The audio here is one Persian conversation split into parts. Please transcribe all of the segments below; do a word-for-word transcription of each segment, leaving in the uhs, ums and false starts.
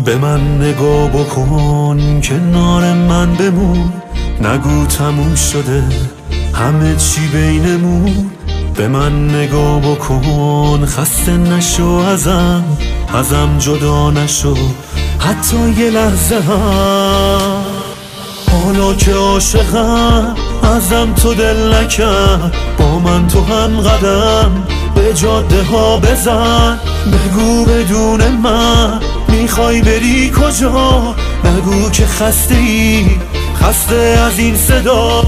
به من نگاه بکن، کنار من بمون، نگو تموم شده همه چی بینمون. به من نگاه بکن، خسته نشو ازم، ازم جدا نشو حتی یه لحظه هم. حالا که عاشقم ازم تو دل نکن، با من تو هم قدم به جاده ها بزن. بگو بدون من میخوای بری کجا، نگو که خسته ای، خسته از این صدا.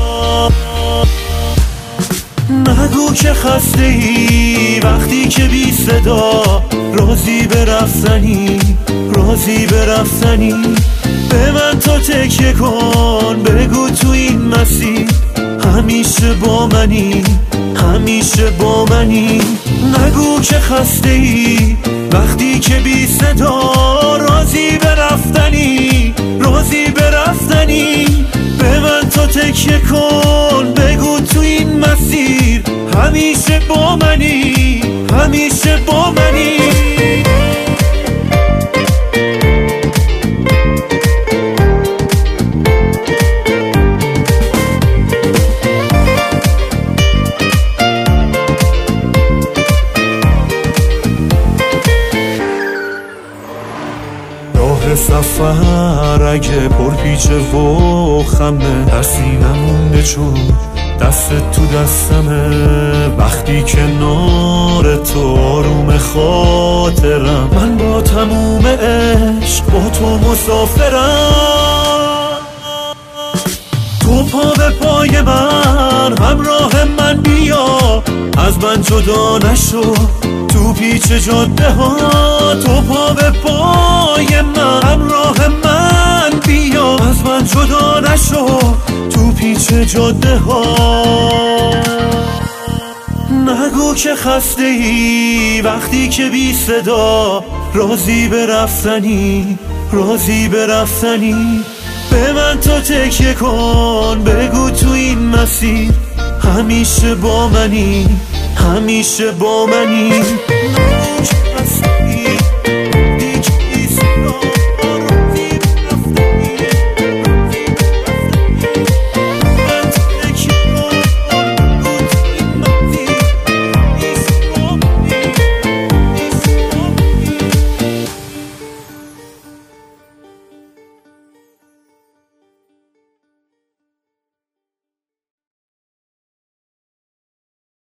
نگو که خسته ای وقتی که بی صدا، راضی به رفتنی، راضی به رفتنی. به من تو تکیه کن، بگو تو این مسیر همیشه با منی، همیشه با منی. نگو که خسته ای وقتی که بی صدا، راضی به رفتنی، راضی به رفتنی. به من تو تکیه کن، بگو تو این مسیر همیشه با منی، همیشه با منی. سفر اگه پرپیچه و خمه، ترسی نمونده چون دست تو دستمه. وقتی کنار تو آروم خاطرم، من با تموم عشق با تو مسافرم. تو پا به پای من، همراه من بیا، از من جدا نشو تو پیچ جاده ها. تو پا به پای من، همراه من بیا، از من جدا نشو تو پیچ جاده ها. نگو که خسته ای وقتی که بی صدا، راضی به رفتنی، راضی به رفتنی. به من تو تکیه کن، بگو تو این مسیر همیشه با منی، همیشه با منی. نگو که خسته ای